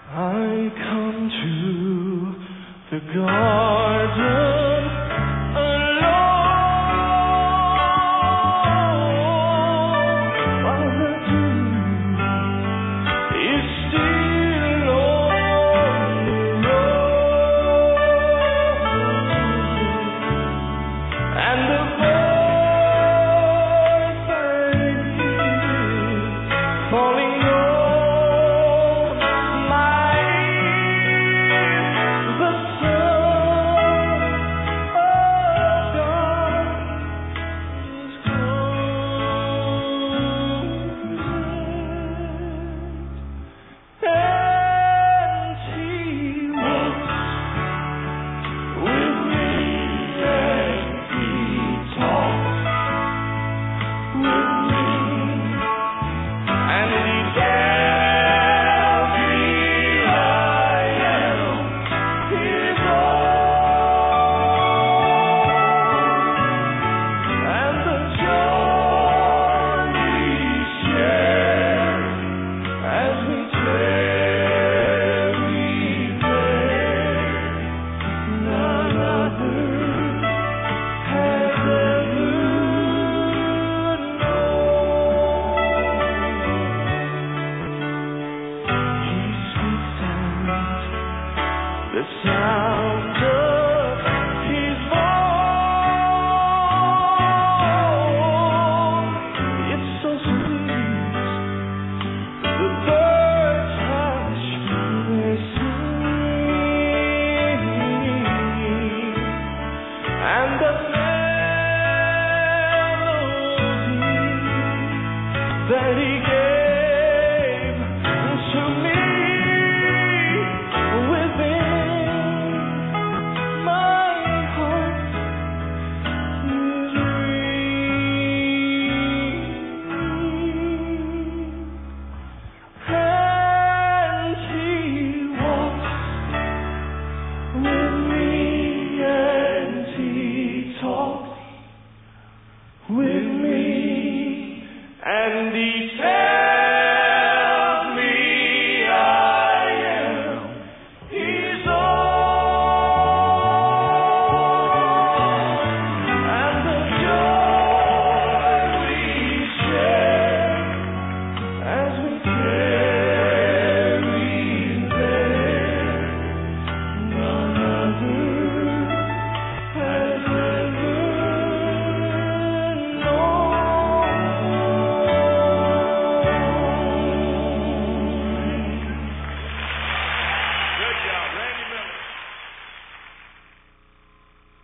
I come to the garden alone while the dew is still on the road, and the voice I hear falling on my ear, the Son of God is close, and He walks with me, and He talks with me, and He tells me I am His own, and the joy we share as we tarry there, none other has ever known. He speaks and the sound